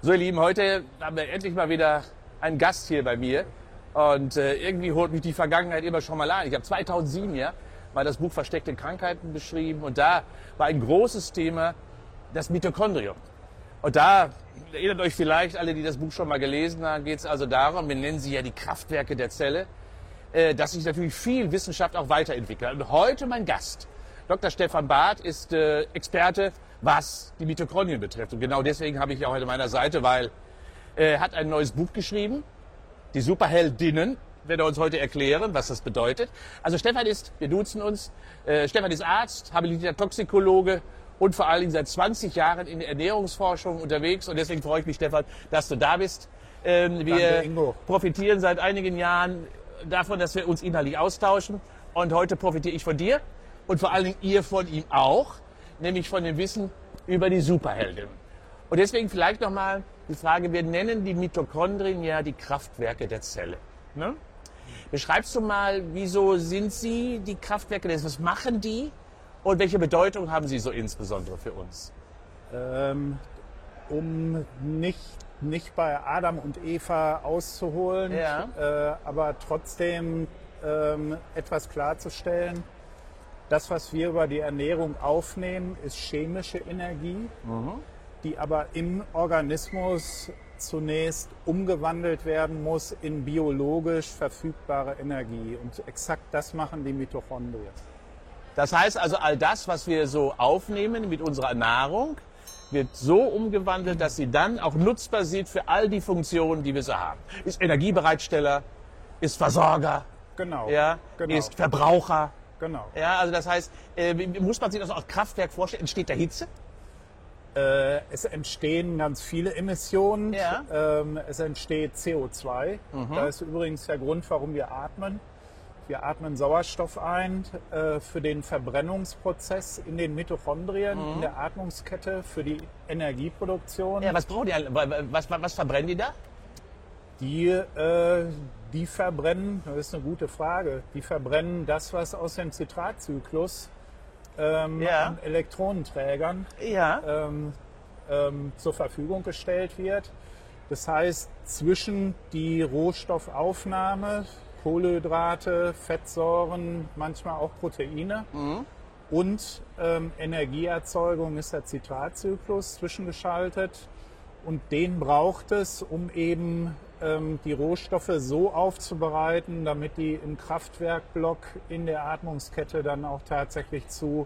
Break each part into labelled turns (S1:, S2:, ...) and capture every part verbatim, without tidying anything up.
S1: So, ihr Lieben, heute haben wir endlich mal wieder einen Gast hier bei mir. Und äh, irgendwie holt mich die Vergangenheit immer schon mal an. Ich habe zweitausendsieben ja mal das Buch Versteckte Krankheiten beschrieben. Und da war ein großes Thema das Mitochondrium. Und da, erinnert euch vielleicht alle, die das Buch schon mal gelesen haben, geht es also darum, wir nennen sie ja die Kraftwerke der Zelle, äh, dass sich natürlich viel Wissenschaft auch weiterentwickelt. Und heute mein Gast, Doktor Stefan Barth, ist äh, Experte, was die Mitochondrien betrifft. Und genau deswegen habe ich ihn auch heute an meiner Seite, weil er äh, hat ein neues Buch geschrieben, die Superheldinnen, wird er uns heute erklären, was das bedeutet. Also Stefan ist, wir duzen uns, äh, Stefan ist Arzt, habilitierter Toxikologe und vor allen Dingen seit zwanzig Jahren in der Ernährungsforschung unterwegs. Und deswegen freue ich mich, Stefan, dass du da bist. Ähm, wir
S2: Danke, Ingo.
S1: profitieren seit einigen Jahren davon, dass wir uns inhaltlich austauschen. Und heute profitiere ich von dir und vor allen Dingen ihr von ihm auch, nämlich von dem Wissen über die Superheldin. Und deswegen vielleicht nochmal die Frage, wir nennen die Mitochondrien ja die Kraftwerke der Zelle. Ne? Beschreibst du mal, wieso sind sie die Kraftwerke der Zelle? Was machen die und welche Bedeutung haben sie so insbesondere für uns?
S2: Ähm, um nicht, nicht bei Adam und Eva auszuholen,
S1: Ja.
S2: äh, aber trotzdem ähm, etwas klarzustellen. Das, was wir über die Ernährung aufnehmen, ist chemische Energie,
S1: Mhm.
S2: die aber im Organismus zunächst umgewandelt werden muss in biologisch verfügbare Energie. Und exakt das machen die Mitochondrien.
S1: Das heißt also, all das, was wir so aufnehmen mit unserer Nahrung, wird so umgewandelt, dass sie dann auch nutzbar sind für all die Funktionen, die wir so haben. Ist Energiebereitsteller, ist Versorger,
S2: Genau.
S1: ja,
S2: genau.
S1: ist Verbraucher.
S2: Genau.
S1: Ja, also das heißt, äh, wie- muss man sich das als Kraftwerk vorstellen? Entsteht da Hitze?
S2: Äh, es entstehen ganz viele Emissionen.
S1: Ja.
S2: Ähm, es entsteht C O zwei.
S1: Mhm.
S2: Das ist übrigens der Grund, warum wir atmen. Wir atmen Sauerstoff ein äh, für den Verbrennungsprozess in den Mitochondrien, in der Atmungskette, für die Energieproduktion.
S1: Mhm. Ja, was brauchen die? alle? Was, was, was verbrennen die da?
S2: Die, äh, die verbrennen, das ist eine gute Frage, die verbrennen das, was aus dem Zitratzyklus ähm,
S1: Ja.
S2: an Elektronenträgern
S1: Ja.
S2: ähm, ähm, zur Verfügung gestellt wird. Das heißt, zwischen die Rohstoffaufnahme, Kohlenhydrate, Fettsäuren, manchmal auch Proteine und ähm, Energieerzeugung ist der Zitratzyklus zwischengeschaltet. Und den braucht es, um eben ähm, die Rohstoffe so aufzubereiten, damit die im Kraftwerkblock in der Atmungskette dann auch tatsächlich zu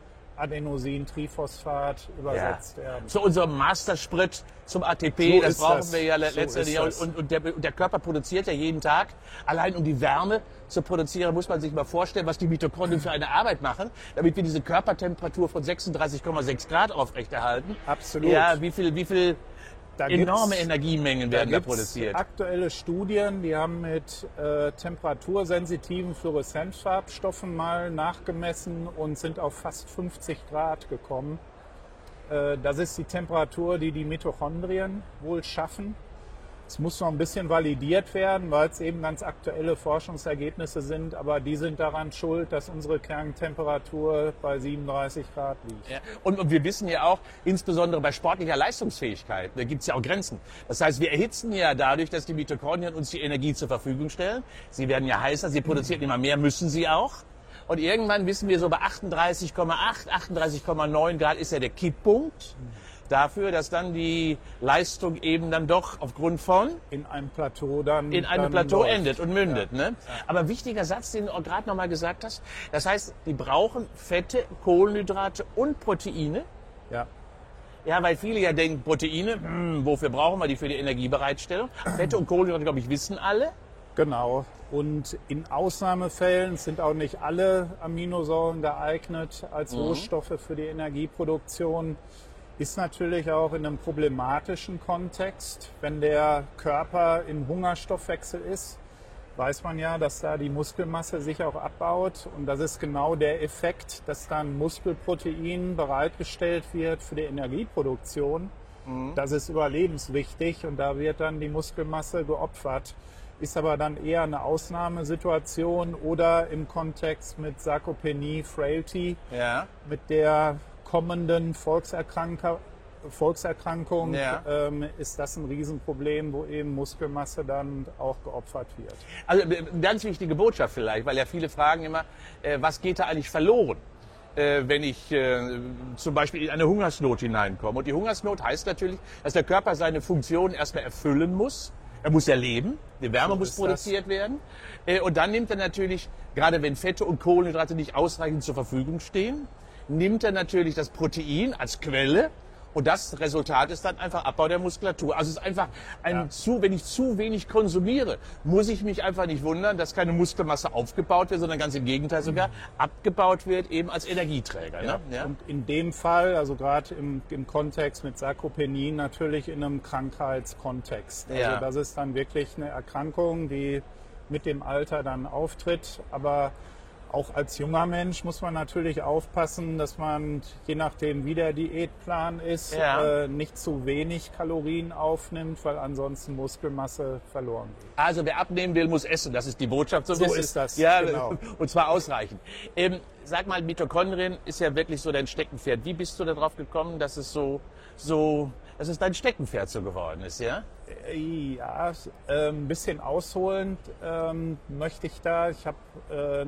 S2: Adenosin-Triphosphat übersetzt werden.
S1: Zu unserem Mastersprit, zum A T P,
S2: So
S1: das
S2: ist
S1: brauchen
S2: das.
S1: wir ja le-
S2: So
S1: letztendlich.
S2: ist das.
S1: Und, und, der, und der Körper produziert ja jeden Tag. Allein um die Wärme zu produzieren, muss man sich mal vorstellen, was die Mitochondrien für eine Arbeit machen, damit wir diese Körpertemperatur von sechsunddreißig Komma sechs Grad aufrechterhalten.
S2: Absolut.
S1: Ja, wie viel, wie viel
S2: Da
S1: enorme
S2: gibt's-
S1: Energiemengen
S2: Da
S1: werden da,
S2: gibt's
S1: produziert.
S2: aktuelle Studien, die haben mit äh, temperatursensitiven Fluoreszenzfarbstoffen mal nachgemessen und sind auf fast fünfzig Grad gekommen. Äh, das ist die Temperatur, die die Mitochondrien wohl schaffen. Es muss noch ein bisschen validiert werden, weil es eben ganz aktuelle Forschungsergebnisse sind, aber die sind daran schuld, dass unsere Kerntemperatur bei siebenunddreißig Grad liegt.
S1: Ja. Und, und wir wissen ja auch, insbesondere bei sportlicher Leistungsfähigkeit, da gibt es ja auch Grenzen. Das heißt, wir erhitzen ja dadurch, dass die Mitochondrien uns die Energie zur Verfügung stellen. Sie werden ja heißer, sie produzieren immer mehr, müssen sie auch. Und irgendwann wissen wir, so bei achtunddreißig Komma acht, achtunddreißig Komma neun Grad ist ja der Kipppunkt dafür, dass dann die Leistung eben dann doch aufgrund von
S2: In einem Plateau dann
S1: in einem
S2: dann
S1: Plateau
S2: läuft.
S1: endet und mündet. Ne? Aber wichtiger Satz, den du auch gerade noch mal gesagt hast, das heißt, die brauchen Fette, Kohlenhydrate und Proteine.
S2: Ja.
S1: Ja, weil viele ja denken, Proteine, hm, wofür brauchen wir die für die Energiebereitstellung? Fette und Kohlenhydrate, glaube ich, wissen alle.
S2: Genau. Und in Ausnahmefällen sind auch nicht alle Aminosäuren geeignet als Rohstoffe für die Energieproduktion. Ist natürlich auch in einem problematischen Kontext, wenn der Körper im Hungerstoffwechsel ist, weiß man ja, dass da die Muskelmasse sich auch abbaut. Und das ist genau der Effekt, dass dann Muskelprotein bereitgestellt wird für die Energieproduktion. Das ist überlebenswichtig und da wird dann die Muskelmasse geopfert. Ist aber dann eher eine Ausnahmesituation oder im Kontext mit Sarkopenie, Frailty,
S1: Ja.
S2: mit der kommenden Volkserkrankung Volkserkrankung
S1: Ja.
S2: ähm, ist das ein Riesenproblem, wo eben Muskelmasse dann auch geopfert wird.
S1: Also äh, ganz wichtige Botschaft vielleicht, weil ja viele fragen immer, äh, was geht da eigentlich verloren, äh, wenn ich äh, zum Beispiel in eine Hungersnot hineinkomme. Und die Hungersnot heißt natürlich, dass der Körper seine Funktion erstmal erfüllen muss. Er muss ja leben, die Wärme
S2: So
S1: muss
S2: ist
S1: produziert werden. Äh, und dann nimmt er natürlich, gerade wenn Fette und Kohlenhydrate nicht ausreichend zur Verfügung stehen, nimmt er natürlich das Protein als Quelle. Und das Resultat ist dann einfach Abbau der Muskulatur. Also es ist einfach ein
S2: Ja.
S1: zu, wenn ich zu wenig konsumiere, muss ich mich einfach nicht wundern, dass keine Muskelmasse aufgebaut wird, sondern ganz im Gegenteil sogar abgebaut wird, eben als Energieträger. Ne? Ja.
S2: Und in dem Fall, also gerade im, im Kontext mit Sarkopenie, natürlich in einem Krankheitskontext. Also
S1: Ja.
S2: das ist dann wirklich eine Erkrankung, die mit dem Alter dann auftritt. Aber auch als junger Mensch muss man natürlich aufpassen, dass man, je nachdem wie der Diätplan ist,
S1: Ja.
S2: äh, nicht zu wenig Kalorien aufnimmt, weil ansonsten Muskelmasse verloren geht.
S1: Also wer abnehmen will, muss essen. Das ist die Botschaft. ein
S2: So
S1: bisschen.
S2: ist das,
S1: Ja,
S2: genau.
S1: und zwar ausreichend. Ähm, sag mal, Mitochondrien ist ja wirklich so dein Steckenpferd. Wie bist du darauf gekommen, dass es so, so, dass es dein Steckenpferd so geworden ist, ja?
S2: Ja, äh, ein bisschen ausholend ähm, möchte ich da. Ich habe äh,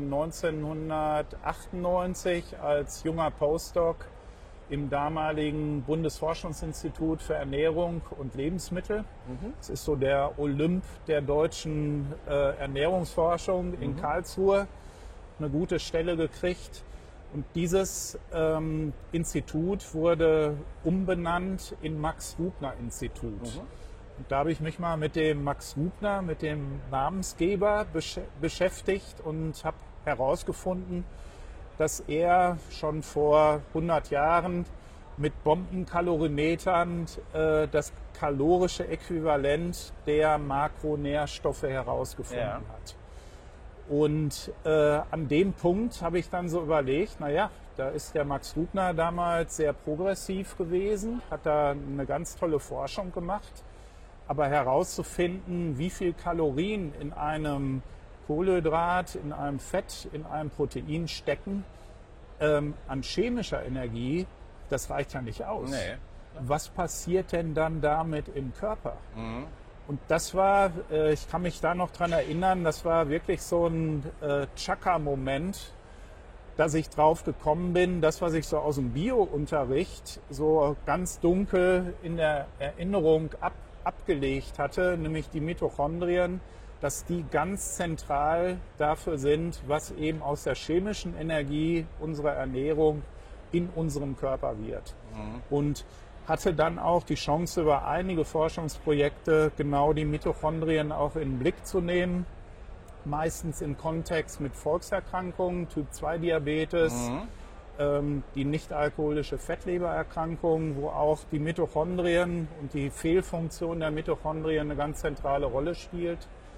S2: neunzehnhundertachtundneunzig als junger Postdoc im damaligen Bundesforschungsinstitut für Ernährung und Lebensmittel. Das ist so der Olymp der deutschen äh, Ernährungsforschung in Karlsruhe, eine gute Stelle gekriegt. Und dieses ähm, Institut wurde umbenannt in Max-Rubner-Institut. Und da habe ich mich mal mit dem Max Rubner, mit dem Namensgeber besch beschäftigt und habe herausgefunden, dass er schon vor hundert Jahren mit Bombenkalorimetern äh, das kalorische Äquivalent der Makronährstoffe herausgefunden
S1: Ja.
S2: hat. Und äh, an dem Punkt habe ich dann so überlegt, naja, da ist der Max Rubner damals sehr progressiv gewesen, hat da eine ganz tolle Forschung gemacht. Aber herauszufinden, wie viel Kalorien in einem Kohlenhydrat, in einem Fett, in einem Protein stecken, ähm, an chemischer Energie, das reicht ja nicht aus.
S1: Nee.
S2: Was passiert denn dann damit im Körper? Und das war, äh, ich kann mich da noch dran erinnern, das war wirklich so ein äh, Chaka-Moment, dass ich drauf gekommen bin, das, was ich so aus dem Bio-Unterricht so ganz dunkel in der Erinnerung ab abgelegt hatte, nämlich die Mitochondrien, dass die ganz zentral dafür sind, was eben aus der chemischen Energie unserer Ernährung in unserem Körper wird. Mhm. Und hatte dann auch die Chance, über einige Forschungsprojekte genau die Mitochondrien auch in den Blick zu nehmen, meistens im Kontext mit Volkserkrankungen, Typ zwei Diabetes, mhm. die nicht-alkoholische Fettlebererkrankung, wo auch die Mitochondrien und die Fehlfunktion der Mitochondrien eine ganz zentrale Rolle spielt.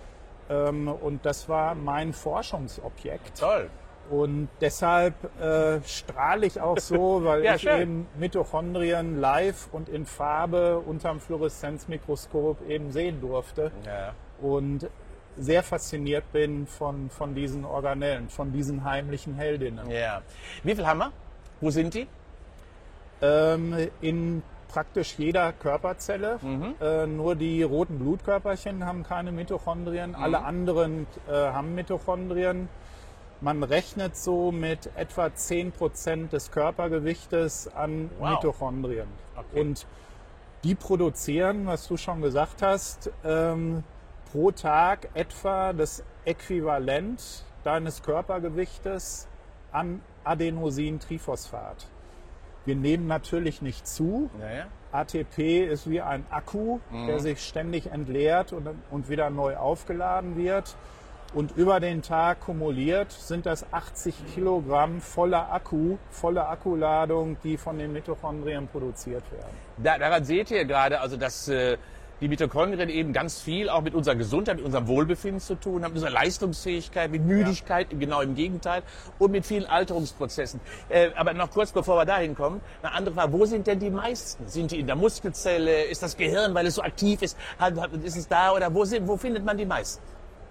S2: Und das war mein Forschungsobjekt.
S1: Toll.
S2: Und deshalb äh, strahle ich auch so, weil
S1: Ja,
S2: ich
S1: schön.
S2: eben Mitochondrien live und in Farbe unterm Fluoreszenzmikroskop eben sehen durfte.
S1: Ja.
S2: Und sehr fasziniert bin von, von diesen Organellen, von diesen heimlichen Heldinnen.
S1: Ja. Wie viel haben wir? Wo sind die?
S2: Ähm, in praktisch jeder Körperzelle. Äh, nur die roten Blutkörperchen haben keine Mitochondrien. Alle anderen äh, haben Mitochondrien. Man rechnet so mit etwa zehn Prozent des Körpergewichtes an
S1: Wow.
S2: Mitochondrien.
S1: Okay.
S2: Und die produzieren, was du schon gesagt hast, ähm, pro Tag etwa das Äquivalent deines Körpergewichtes an Adenosintriphosphat. Wir nehmen natürlich nicht zu.
S1: Ja, ja.
S2: A T P ist wie ein Akku, der sich ständig entleert und, und wieder neu aufgeladen wird. Und über den Tag kumuliert sind das achtzig Kilogramm voller Akku, volle Akkuladung, die von den Mitochondrien produziert werden.
S1: Da, daran seht ihr gerade, also dass äh, die Mitochondrien eben ganz viel auch mit unserer Gesundheit, mit unserem Wohlbefinden zu tun haben, mit unserer Leistungsfähigkeit, mit Müdigkeit, genau im Gegenteil, und mit vielen Alterungsprozessen. Äh, aber noch kurz, bevor wir dahin kommen, eine andere Frage, wo sind denn die meisten? Sind die in der Muskelzelle? Ist das Gehirn, weil es so aktiv ist? Hat, hat, ist es da oder wo, sind, wo findet man die meisten?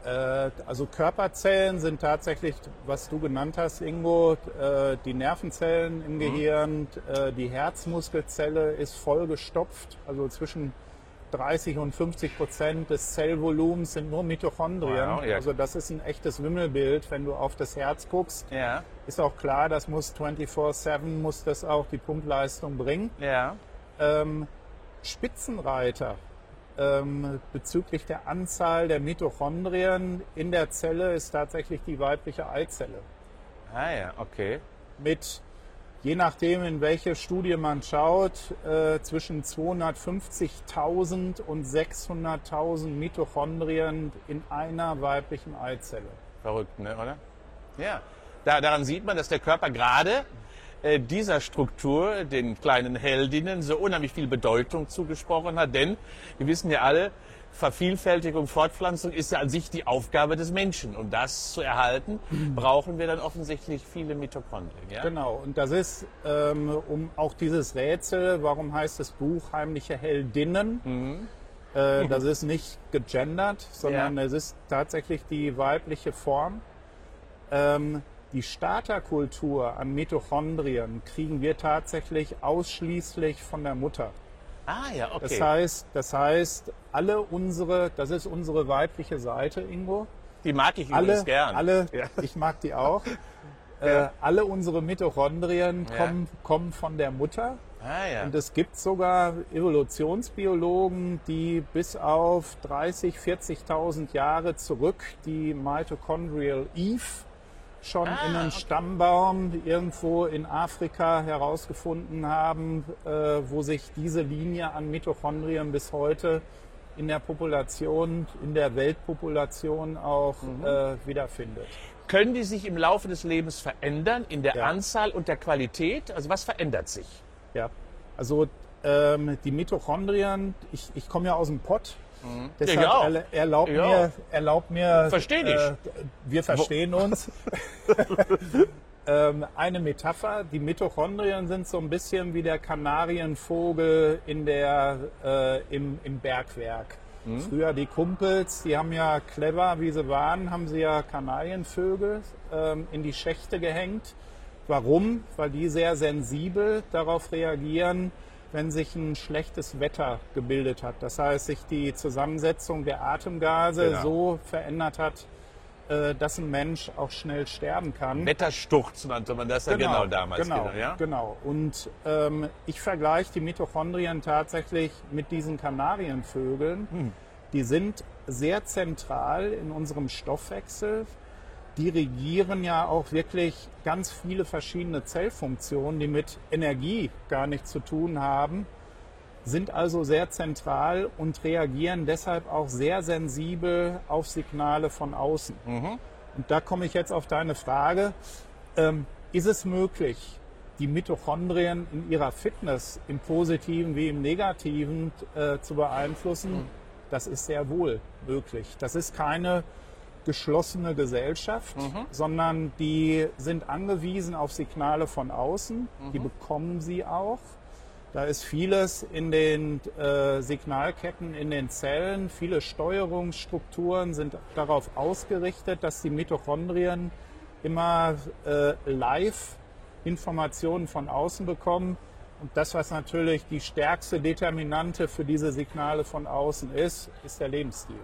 S2: Äh, also Körperzellen sind tatsächlich, was du genannt hast, Ingo, äh, die Nervenzellen im Gehirn, äh, die Herzmuskelzelle ist vollgestopft, also zwischen dreißig und fünfzig Prozent des Zellvolumens sind nur Mitochondrien.
S1: Wow, ja.
S2: Also das ist ein echtes Wimmelbild, wenn du auf das Herz guckst.
S1: Ja.
S2: Ist auch klar, das muss vierundzwanzig sieben muss das auch die Pumpleistung bringen.
S1: Ja.
S2: Ähm, Spitzenreiter ähm, bezüglich der Anzahl der Mitochondrien in der Zelle ist tatsächlich die weibliche Eizelle.
S1: Ah ja, okay.
S2: Mit, je nachdem in welche Studie man schaut, äh, zwischen zweihundertfünfzigtausend und sechshunderttausend Mitochondrien in einer weiblichen Eizelle.
S1: Verrückt, ne, oder? Ja. Da, daran sieht man, dass der Körper gerade äh, dieser Struktur, den kleinen Heldinnen, so unheimlich viel Bedeutung zugesprochen hat. Denn wir wissen ja alle, Vervielfältigung, Fortpflanzung ist ja an sich die Aufgabe des Menschen. Um das zu erhalten, brauchen wir dann offensichtlich viele Mitochondrien. Ja?
S2: Genau, und das ist, ähm, um auch dieses Rätsel, warum heißt das Buch Heimliche Heldinnen?
S1: Mhm.
S2: Äh, das ist nicht gegendert, sondern
S1: Ja.
S2: es ist tatsächlich die weibliche Form. Ähm, die Starterkultur an Mitochondrien kriegen wir tatsächlich ausschließlich von der Mutter.
S1: Ah ja, okay.
S2: Das heißt, das heißt, alle unsere, das ist unsere weibliche Seite, Ingo.
S1: Die mag ich
S2: Alle,
S1: übrigens gern.
S2: alle,
S1: Ja.
S2: ich mag die auch.
S1: Ja.
S2: Äh, alle unsere Mitochondrien
S1: Ja.
S2: kommen, kommen von der Mutter.
S1: Ah ja.
S2: Und es gibt sogar Evolutionsbiologen, die bis auf dreißigtausend, vierzigtausend Jahre zurück die Mitochondrial Eve schon
S1: Ah,
S2: in einem
S1: okay.
S2: Stammbaum irgendwo in Afrika herausgefunden haben, äh, wo sich diese Linie an Mitochondrien bis heute in der Population, in der Weltpopulation auch
S1: Mhm.
S2: äh, wiederfindet.
S1: Können die sich im Laufe des Lebens verändern in der
S2: Ja.
S1: Anzahl und der Qualität? Also was verändert sich?
S2: Ja, also ähm, die Mitochondrien, ich, ich komme ja aus dem Pott,
S1: Mhm.
S2: deshalb
S1: ich auch.
S2: erla- erlaub
S1: Ich auch.
S2: mir, erlaub mir
S1: Versteh dich.
S2: Äh, wir verstehen uns. ähm, eine Metapher, die Mitochondrien sind so ein bisschen wie der Kanarienvogel in der, äh, im, im Bergwerk.
S1: Mhm.
S2: Früher die Kumpels, die haben ja clever, wie sie waren, haben sie ja Kanarienvögel ähm, in die Schächte gehängt. Warum? Weil die sehr sensibel darauf reagieren, wenn sich ein schlechtes Wetter gebildet hat. Das heißt, sich die Zusammensetzung der Atemgase
S1: Genau.
S2: so verändert hat, äh, dass ein Mensch auch schnell sterben kann.
S1: Wettersturz nannte man das ja genau damals.
S2: Genau,
S1: ja?
S2: genau. Und ähm, ich vergleiche die Mitochondrien tatsächlich mit diesen Kanarienvögeln.
S1: Hm.
S2: Die sind sehr zentral in unserem Stoffwechsel. Die regieren ja auch wirklich ganz viele verschiedene Zellfunktionen, die mit Energie gar nichts zu tun haben, sind also sehr zentral und reagieren deshalb auch sehr sensibel auf Signale von außen.
S1: Mhm.
S2: Und da komme ich jetzt auf deine Frage. Ähm, ist es möglich, die Mitochondrien in ihrer Fitness, im Positiven wie im Negativen, äh, zu beeinflussen? Das ist sehr wohl möglich. Das ist keine geschlossene Gesellschaft,
S1: Mhm.
S2: sondern die sind angewiesen auf Signale von außen.
S1: Mhm.
S2: Die bekommen sie auch. Da ist vieles in den äh, Signalketten in den Zellen. Viele Steuerungsstrukturen sind darauf ausgerichtet, dass die Mitochondrien immer äh, live Informationen von außen bekommen. Und das, was natürlich die stärkste Determinante für diese Signale von außen ist, ist der Lebensstil.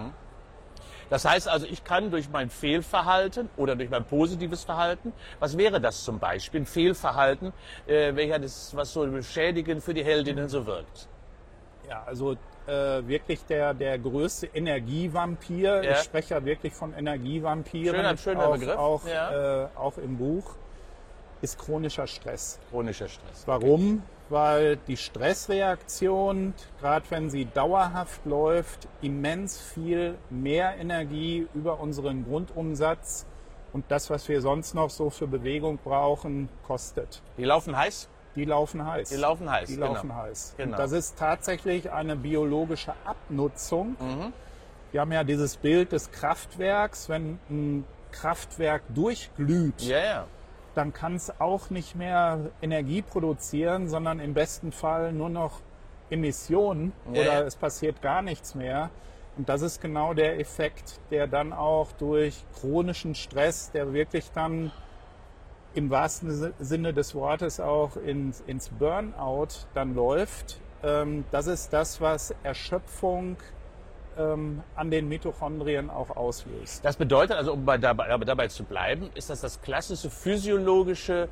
S1: Das heißt also, ich kann durch mein Fehlverhalten oder durch mein positives Verhalten, was wäre das zum Beispiel, ein Fehlverhalten, äh, welcher das, was so beschädigend für die Heldinnen so wirkt?
S2: Ja, also äh, wirklich der, der größte Energievampir.
S1: Ja.
S2: Ich spreche ja wirklich von Energievampiren,
S1: Schöner- schöner
S2: auch,
S1: Begriff,
S2: auch,
S1: ja.
S2: äh, auch im Buch, ist chronischer Stress.
S1: Chronischer Stress.
S2: Warum? Weil die Stressreaktion, gerade wenn sie dauerhaft läuft, immens viel mehr Energie über unseren Grundumsatz und das, was wir sonst noch so für Bewegung brauchen, kostet.
S1: Die laufen heiß?
S2: Die laufen heiß.
S1: Die laufen heiß,
S2: Die
S1: genau.
S2: laufen heiß.
S1: Genau.
S2: Und das ist tatsächlich eine biologische Abnutzung.
S1: Mhm.
S2: Wir haben ja dieses Bild des Kraftwerks. Wenn ein Kraftwerk durchglüht,
S1: Ja, ja.
S2: dann kann es auch nicht mehr Energie produzieren, sondern im besten Fall nur noch Emissionen
S1: Ja,
S2: oder
S1: ja.
S2: es passiert gar nichts mehr. Und das ist genau der Effekt, der dann auch durch chronischen Stress, der wirklich dann im wahrsten Sinne des Wortes auch ins, ins Burnout dann läuft. Ähm, das ist das, was Erschöpfung ähm, an den Mitochondrien auch auslöst.
S1: Das bedeutet also, um bei, dabei, dabei zu bleiben, ist das das klassische physiologische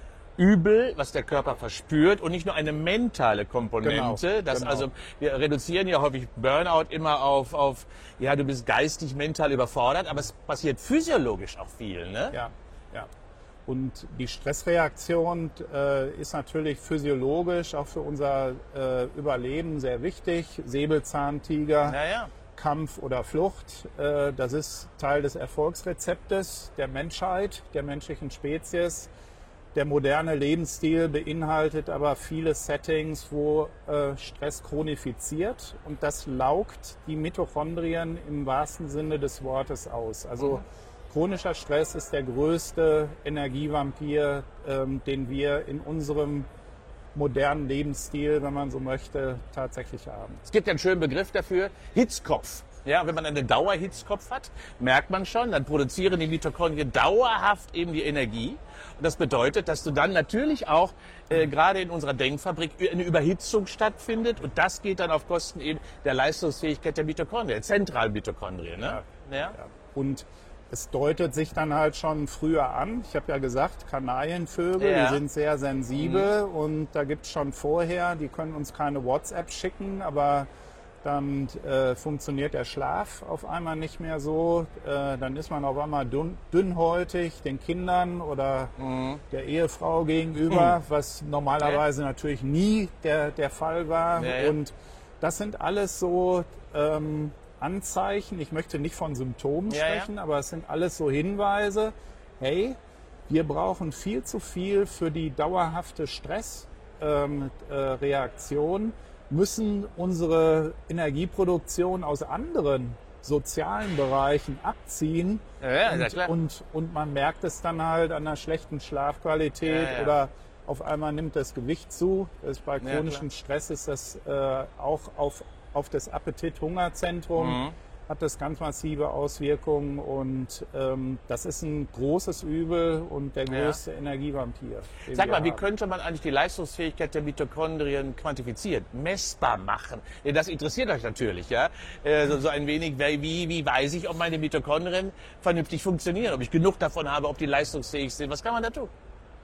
S1: Übel, was der Körper verspürt und nicht nur eine mentale Komponente.
S2: Genau,
S1: Das
S2: genau.
S1: also, wir reduzieren ja häufig Burnout immer auf, auf, ja, du bist geistig, mental überfordert, aber es passiert physiologisch auch viel, ne?
S2: Ja, ja. Und die Stressreaktion äh, ist natürlich physiologisch auch für unser äh, Überleben sehr wichtig. Säbelzahntiger,
S1: Ja, ja.
S2: Kampf oder Flucht, äh, das ist Teil des Erfolgsrezeptes der Menschheit, der menschlichen Spezies. Der moderne Lebensstil beinhaltet aber viele Settings, wo äh, Stress chronifiziert und das laugt die Mitochondrien im wahrsten Sinne des Wortes aus. Also
S1: Mhm.
S2: chronischer Stress ist der größte Energievampir, ähm, den wir in unserem modernen Lebensstil, wenn man so möchte, tatsächlich haben.
S1: Es gibt ja einen schönen Begriff dafür, Hitzkopf. Ja, wenn man einen Dauerhitzkopf hat, merkt man schon, dann produzieren die Mitochondrien dauerhaft eben die Energie. Und das bedeutet, dass du dann natürlich auch äh, gerade in unserer Denkfabrik eine Überhitzung stattfindet. Und das geht dann auf Kosten eben der Leistungsfähigkeit der Mitochondrien, der zentralen Mitochondrien. Ne?
S2: Ja.
S1: Ja.
S2: Ja. Und es deutet sich dann halt schon früher an. Ich habe ja gesagt, Kanarienvögel,
S1: Ja.
S2: die sind sehr sensibel und da gibt es schon vorher, die können uns keine WhatsApp schicken, aber dann äh, funktioniert der Schlaf auf einmal nicht mehr so. Äh, dann ist man auf einmal dünn, dünnhäutig den Kindern oder
S1: Mhm.
S2: der Ehefrau gegenüber, was normalerweise natürlich nie der, der Fall war.
S1: Ja, ja.
S2: Und das sind alles so ähm, Anzeichen. Ich möchte nicht von Symptomen
S1: Ja, ja.
S2: sprechen, aber es sind alles so Hinweise. Hey, wir brauchen viel zu viel für die dauerhafte Stressreaktion. Ähm, äh, Reaktion. Müssen unsere Energieproduktion aus anderen sozialen Bereichen abziehen.
S1: Ja, ja,
S2: und,
S1: ja, klar.
S2: und, und man merkt es dann halt an einer schlechten Schlafqualität
S1: Ja, ja.
S2: oder auf einmal nimmt das Gewicht zu. Das ist bei
S1: Ja,
S2: chronischem Stress ist das äh, auch auf, auf das Appetit-Hunger-Zentrum.
S1: Mhm.
S2: Hat das ganz massive Auswirkungen und ähm, das ist ein großes Übel und der
S1: Ja.
S2: größte Energievampir. den
S1: Sag
S2: wir
S1: mal, wie
S2: haben.
S1: könnte man eigentlich die Leistungsfähigkeit der Mitochondrien quantifizieren, messbar machen? Ja, das interessiert euch natürlich, ja? Äh, so, so ein wenig, wie, wie weiß ich, ob meine Mitochondrien vernünftig funktionieren, ob ich genug davon habe, ob die leistungsfähig sind? Was kann man da tun?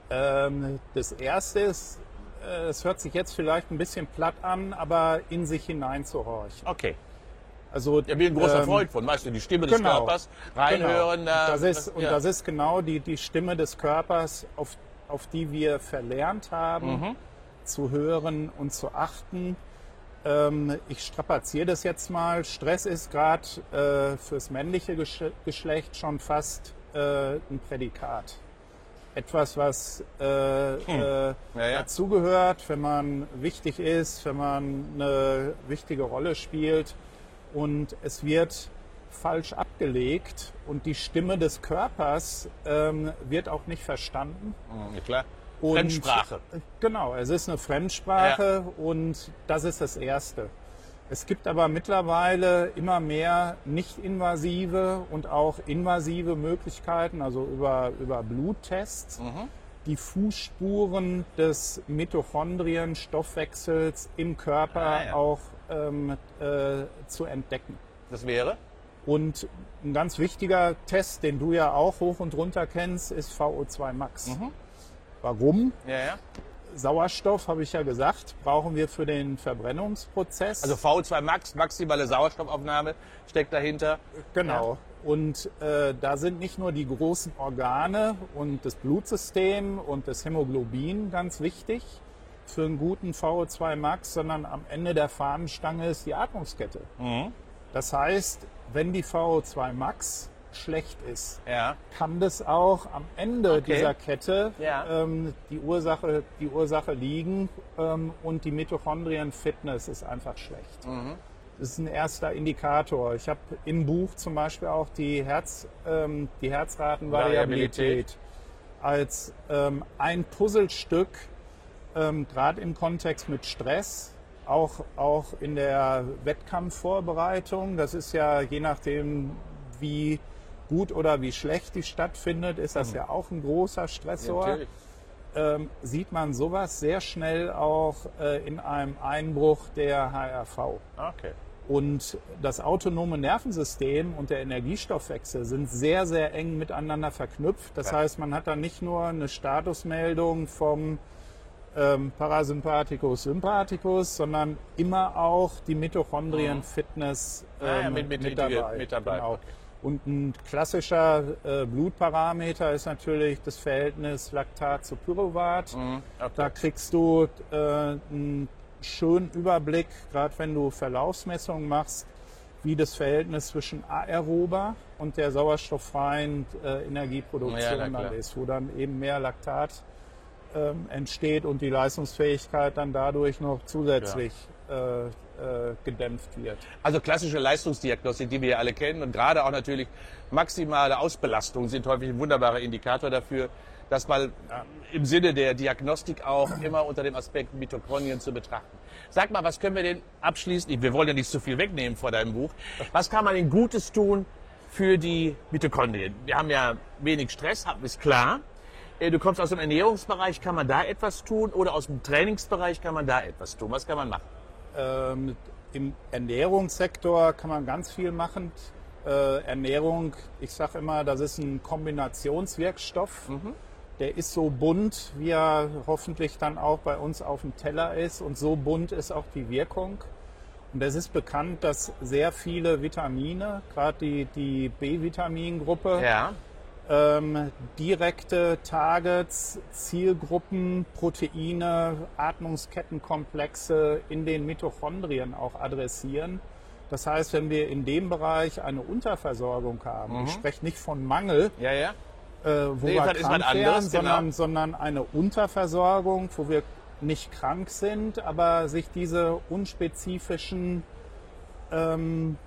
S2: Ähm, das erste ist, äh, es hört sich jetzt vielleicht ein bisschen platt an, aber in sich hineinzuhorchen.
S1: Okay.
S2: Also,
S1: Ich bin ein großer
S2: ähm,
S1: Freund von, weißt du, die Stimme des
S2: genau,
S1: Körpers, reinhören.
S2: Genau.
S1: äh,
S2: Das ist, und
S1: ja.
S2: das ist genau die, die Stimme des Körpers, auf, auf die wir verlernt haben,
S1: Mhm.
S2: zu hören und zu achten. Ähm, ich strapaziere das jetzt mal. Stress ist gerade äh, fürs männliche Gesch Geschlecht schon fast äh, ein Prädikat. Etwas, was äh, äh,
S1: Ja, ja.
S2: dazugehört, wenn man wichtig ist, wenn man eine wichtige Rolle spielt. Und es wird falsch abgelegt und die Stimme des Körpers ähm, wird auch nicht verstanden.
S1: Ja, klar.
S2: Und,
S1: Fremdsprache.
S2: Genau, es ist eine Fremdsprache und das ist das Erste. Es gibt aber mittlerweile immer mehr nicht-invasive und auch invasive Möglichkeiten, also über, über Bluttests,
S1: Mhm.
S2: die Fußspuren des Mitochondrien-Stoffwechsels im Körper
S1: Ah, ja.
S2: auch ähm, äh, zu entdecken.
S1: Das wäre?
S2: Und ein ganz wichtiger Test, den du ja auch hoch und runter kennst, ist V O zwei Max.
S1: Mhm.
S2: Warum?
S1: Ja, ja.
S2: Sauerstoff, habe ich ja gesagt, brauchen wir für den Verbrennungsprozess.
S1: Also V O zwei Max, maximale Sauerstoffaufnahme, steckt dahinter.
S2: Genau. Und äh, da sind nicht nur die großen Organe und das Blutsystem und das Hämoglobin ganz wichtig für einen guten V O zwei Max, sondern am Ende der Fahnenstange ist die Atmungskette.
S1: Mhm.
S2: Das heißt, wenn die V O zwei Max schlecht ist,
S1: Ja.
S2: kann das auch am Ende
S1: Okay.
S2: dieser Kette
S1: Ja.
S2: ähm, die, Ursache, die Ursache liegen ähm, und die Mitochondrien-Fitness ist einfach schlecht.
S1: Mhm.
S2: Das ist ein erster Indikator. Ich habe im Buch zum Beispiel auch die, Herz, ähm, die Herzratenvariabilität als ähm, ein Puzzlestück, ähm, gerade im Kontext mit Stress, auch, auch in der Wettkampfvorbereitung. Das ist ja je nachdem, wie gut oder wie schlecht die stattfindet, ist das mhm. ja auch ein großer Stressor. Ja, ähm, sieht man sowas sehr schnell auch äh, in einem Einbruch der H R V.
S1: Okay.
S2: Und das autonome Nervensystem und der Energiestoffwechsel sind sehr, sehr eng miteinander verknüpft. Das ja. heißt, man hat dann nicht nur eine Statusmeldung vom ähm, Parasympathikus, Sympathikus, sondern immer auch die Mitochondrien-Fitness ähm,
S1: ah, ja, mit, mit,
S2: mit dabei.
S1: Mit dabei.
S2: Genau.
S1: Okay.
S2: Und ein klassischer äh, Blutparameter ist natürlich das Verhältnis Laktat zu Pyruvat. Mhm. Okay. Da kriegst du äh, einen schönen Überblick, gerade wenn du Verlaufsmessungen machst, wie das Verhältnis zwischen aerober und der sauerstofffreien äh, Energieproduktion ja, dann ist, wo dann eben mehr Laktat ähm, entsteht und die Leistungsfähigkeit dann dadurch noch zusätzlich ja. äh, äh, gedämpft wird.
S1: Also klassische Leistungsdiagnostik, die wir ja alle kennen, und gerade auch natürlich maximale Ausbelastungen sind häufig ein wunderbarer Indikator dafür, das mal ja. im Sinne der Diagnostik auch immer unter dem Aspekt Mitochondrien zu betrachten. Sag mal, was können wir denn abschließend, wir wollen ja nicht zu viel wegnehmen vor deinem Buch, was kann man denn Gutes tun für die Mitochondrien? Wir haben ja wenig Stress, ist klar. Du kommst aus dem Ernährungsbereich, kann man da etwas tun? Oder aus dem Trainingsbereich kann man da etwas tun? Was kann man machen?
S2: Ähm, im Ernährungssektor kann man ganz viel machen. Äh, Ernährung, ich sage immer, das ist ein Kombinationswirkstoff. Mhm. Der ist so bunt, wie er hoffentlich dann auch bei uns auf dem Teller ist. Und so bunt ist auch die Wirkung. Und es ist bekannt, dass sehr viele Vitamine, gerade die, die B-Vitamingruppe,
S1: ja.
S2: ähm, direkte Targets, Zielgruppen, Proteine, Atmungskettenkomplexe in den Mitochondrien auch adressieren. Das heißt, wenn wir in dem Bereich eine Unterversorgung haben, mhm. ich spreche nicht von Mangel,
S1: ja, ja.
S2: Äh, wo
S1: nee,
S2: wir
S1: krank
S2: ist
S1: werden,
S2: anderes,
S1: genau.
S2: sondern, sondern eine Unterversorgung, wo wir nicht krank sind, aber sich diese unspezifischen ähm,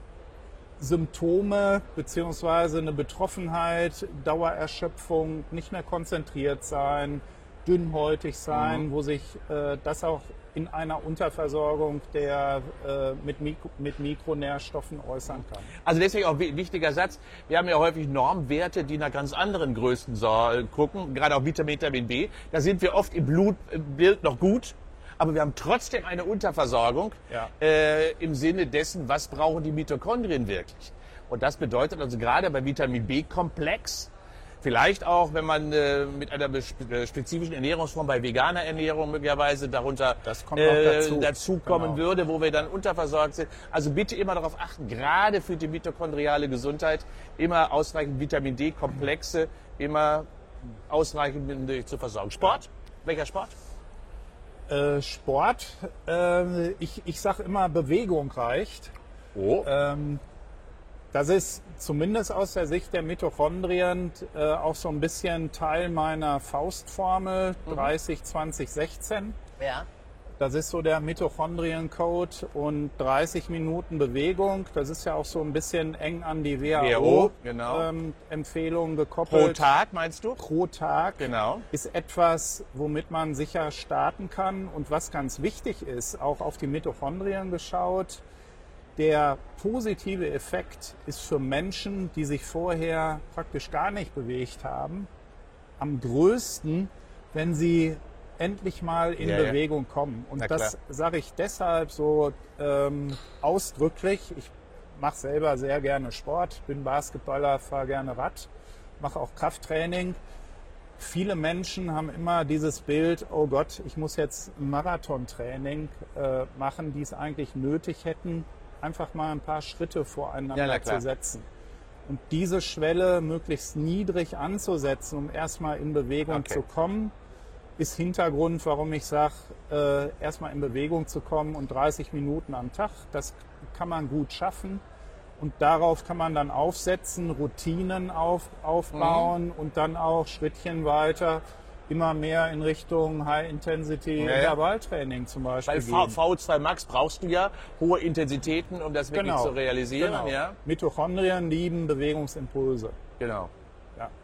S2: Symptome beziehungsweise eine Betroffenheit, Dauererschöpfung, nicht mehr konzentriert sein, dünnhäutig sein, mhm. wo sich äh, das auch in einer Unterversorgung der, äh, mit, Mikro, mit Mikronährstoffen äußern kann.
S1: Also deswegen auch wichtiger Satz, wir haben ja häufig Normwerte, die nach ganz anderen Größen so gucken, gerade auch Vitamin B. Da sind wir oft im Blutbild noch gut, aber wir haben trotzdem eine Unterversorgung
S2: ja.
S1: äh, im Sinne dessen, was brauchen die Mitochondrien wirklich. Und das bedeutet also gerade bei Vitamin B-Komplex, vielleicht auch, wenn man äh, mit einer spezifischen Ernährungsform bei veganer Ernährung möglicherweise darunter
S2: das kommt äh, dazu,
S1: dazu kommen
S2: genau.
S1: würde, wo wir dann unterversorgt sind. Also bitte immer darauf achten, gerade für die mitochondriale Gesundheit, immer ausreichend Vitamin D-Komplexe, immer ausreichend zu versorgen. Sport? Welcher Sport?
S2: Äh, Sport, äh, ich, ich sage immer, Bewegung reicht.
S1: Oh.
S2: Ähm, Das ist zumindest aus der Sicht der Mitochondrien äh, auch so ein bisschen Teil meiner Faustformel mhm. dreißig, zwanzig, sechzehn.
S1: Ja.
S2: Das ist so der Mitochondrien-Code und dreißig Minuten Bewegung. Das ist ja auch so ein bisschen eng an die W H O-Empfehlungen
S1: genau.
S2: ähm, gekoppelt.
S1: Pro Tag meinst du?
S2: Pro Tag
S1: genau.
S2: ist etwas, womit man sicher starten kann. Und was ganz wichtig ist, auch auf die Mitochondrien geschaut, der positive Effekt ist für Menschen, die sich vorher praktisch gar nicht bewegt haben, am größten, wenn sie endlich mal in
S1: ja,
S2: Bewegung
S1: ja.
S2: kommen. Und das sage ich deshalb so ähm, ausdrücklich. Ich mache selber sehr gerne Sport, bin Basketballer, fahre gerne Rad, mache auch Krafttraining. Viele Menschen haben immer dieses Bild, oh Gott, ich muss jetzt ein Marathontraining äh, machen, die es eigentlich nötig hätten, einfach mal ein paar Schritte voreinander
S1: ja,
S2: zu setzen. Und diese Schwelle möglichst niedrig anzusetzen, um erstmal in Bewegung
S1: okay.
S2: zu kommen, ist Hintergrund, warum ich sage, äh, erstmal in Bewegung zu kommen und dreißig Minuten am Tag, das kann man gut schaffen. Und darauf kann man dann aufsetzen, Routinen auf, aufbauen mhm. und dann auch Schrittchen weiter immer mehr in Richtung High-Intensity-Intervalltraining zum Beispiel.
S1: Bei V zwei Max brauchst du ja hohe Intensitäten, um das wirklich
S2: genau.
S1: zu realisieren.
S2: Genau.
S1: Ja?
S2: Mitochondrien lieben Bewegungsimpulse.
S1: Genau.
S2: Ja.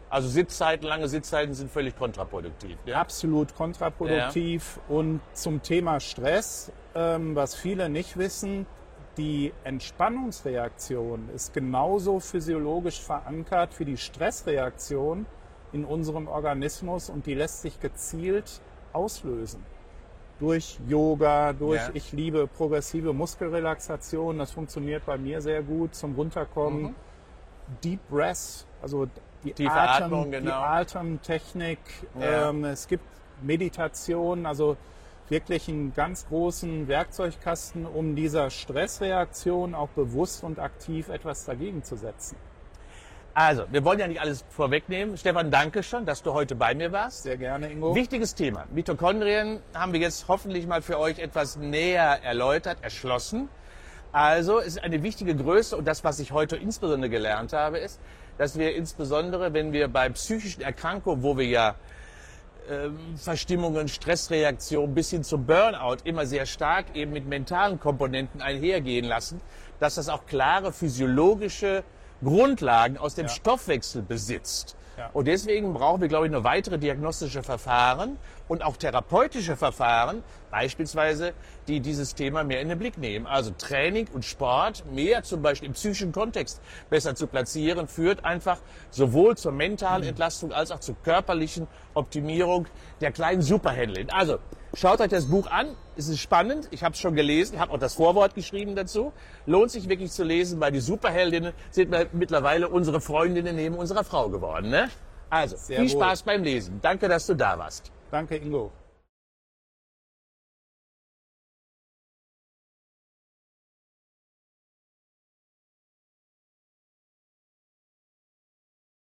S1: Also Sitzzeiten, lange Sitzzeiten sind völlig kontraproduktiv. Ja?
S2: Absolut kontraproduktiv. Ja. Und zum Thema Stress, ähm, was viele nicht wissen, die Entspannungsreaktion ist genauso physiologisch verankert wie die Stressreaktion in unserem Organismus und die lässt sich gezielt auslösen. Durch Yoga, durch, ja. ich liebe progressive Muskelrelaxation, das funktioniert bei mir sehr gut zum Runterkommen. Mhm. Deep Breath, also die, Atem, Atmung, genau. die Atemtechnik. Ja. Ähm, es gibt Meditation, also wirklich einen ganz großen Werkzeugkasten, um dieser Stressreaktion auch bewusst und aktiv etwas dagegen zu setzen.
S1: Also, wir wollen ja nicht alles vorwegnehmen. Stefan, danke schon, dass du heute bei mir warst.
S2: Sehr gerne, Ingo.
S1: Wichtiges Thema. Mitochondrien haben wir jetzt hoffentlich mal für euch etwas näher erläutert, erschlossen. Also, es ist eine wichtige Größe und das, was ich heute insbesondere gelernt habe, ist, dass wir insbesondere, wenn wir bei psychischen Erkrankungen, wo wir ja Verstimmungen, Stressreaktionen bis hin zum Burnout immer sehr stark eben mit mentalen Komponenten einhergehen lassen, dass das auch klare physiologische Grundlagen aus dem ja. Stoffwechsel besitzt. Ja. Und deswegen brauchen wir, glaube ich, noch weitere diagnostische Verfahren und auch therapeutische Verfahren, beispielsweise, die dieses Thema mehr in den Blick nehmen. Also Training und Sport mehr zum Beispiel im psychischen Kontext besser zu platzieren, führt einfach sowohl zur mentalen Entlastung als auch zur körperlichen Optimierung der kleinen Superhelden. Also schaut euch das Buch an, es ist spannend, ich habe es schon gelesen, ich habe auch das Vorwort geschrieben dazu. Lohnt sich wirklich zu lesen, weil die Superheldinnen sind mittlerweile unsere Freundinnen neben unserer Frau geworden. Ne? Also, Sehr viel wohl. Spaß beim Lesen. Danke, dass du da warst.
S2: Danke, Ingo.